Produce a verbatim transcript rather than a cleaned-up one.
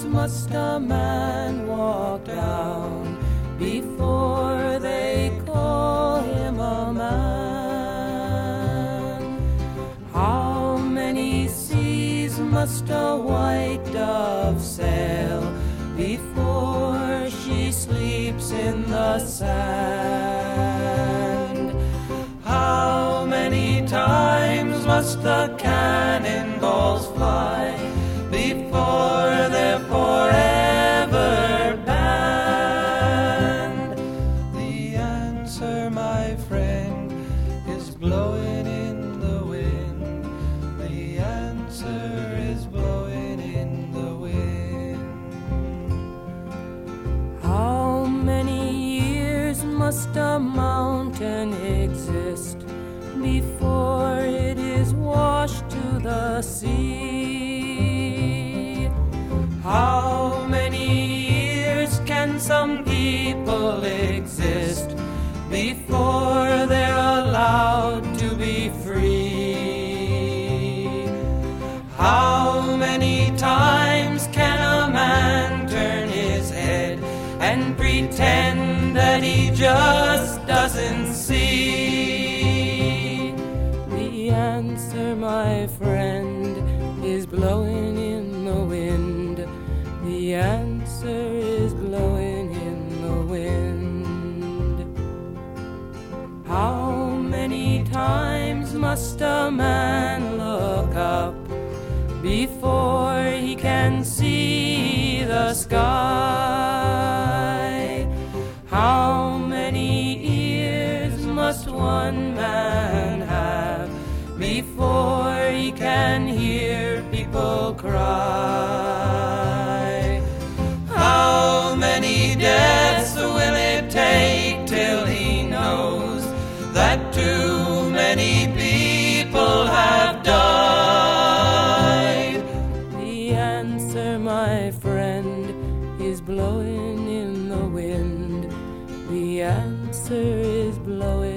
must a man walk down before they call him a man? How many seas must a white dove sail before she sleeps in the sand? How many times must the cannonballs fly before they're forever banned? The answer, my friend, is blowing in the wind. The answer is blowing in the wind. How many years must a mountain exist before it is washed to the sea? How many years can some people exist before they're allowed to be free? How many times can a man turn his head and pretend that he just doesn't see? The answer, my friend, is blowing in the wind. The answer is blowing in the wind. How many times must a man look up before he can see the sky? How many ears must one man have before he can hear people cry? How many deaths will it take till he knows that too many people have died? The answer, my friend, is blowing in the wind. The answer is blowing